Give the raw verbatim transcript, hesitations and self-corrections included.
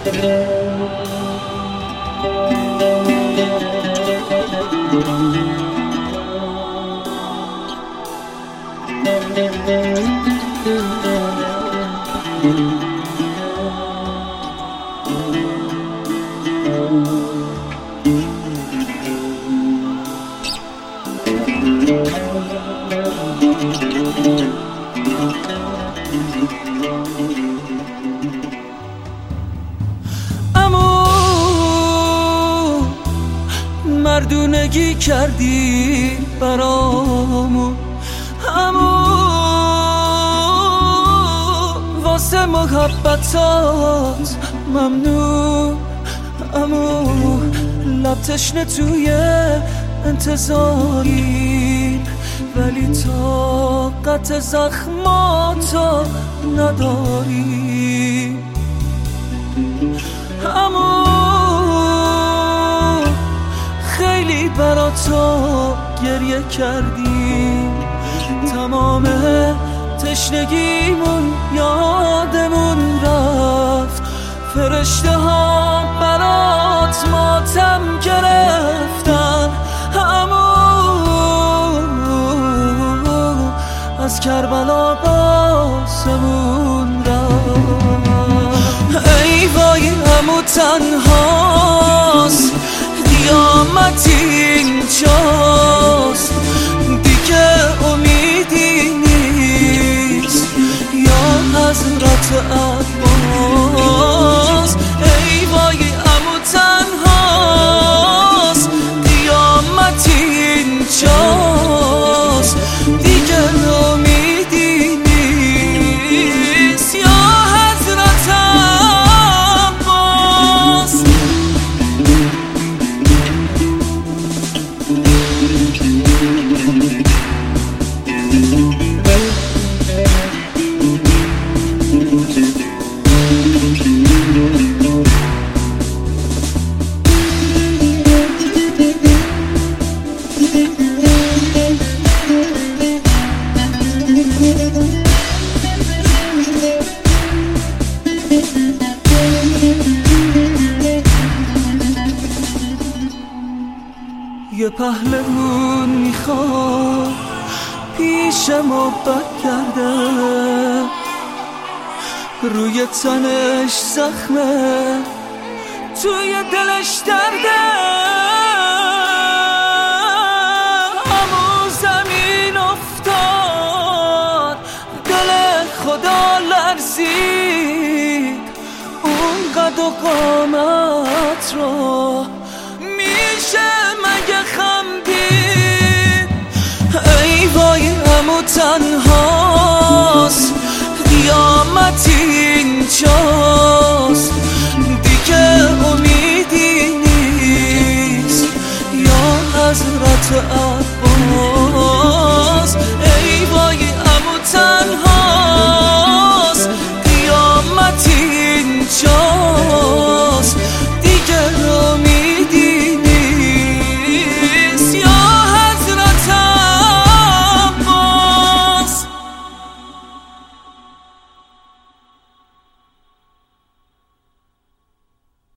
مردونگی کردی برامون، امو واسه محبتات ممنون، امو لب تشنه توی انتظاری ولی طاقت زخماتو نداری، امو خیلی برا تو گریه کردیم، تمام تشنگیمون یادمون رفت، فرشته ها برات ماتم گرفتن، اما از کربلا باسمون رفت. ای وای امو تنهاست، قیامت اینجاست، دیگه امیدی نیست یا حضرت عباس. ای وای امو تنهاست، قیامت اینجاست، دیگه امیدی نیست یا حضرت عباس. یه پهلوون میخواد پیش ما برگرده، روی تنش زخمه توی دلش درده، همو زمین افتاد دل خدا لرزید، اون قد و قامت رو میشه مگه خمدید. ای وای امو تنهاست، قیامت اینجاست، دیگه امیدی نیست یا حضرت عباس.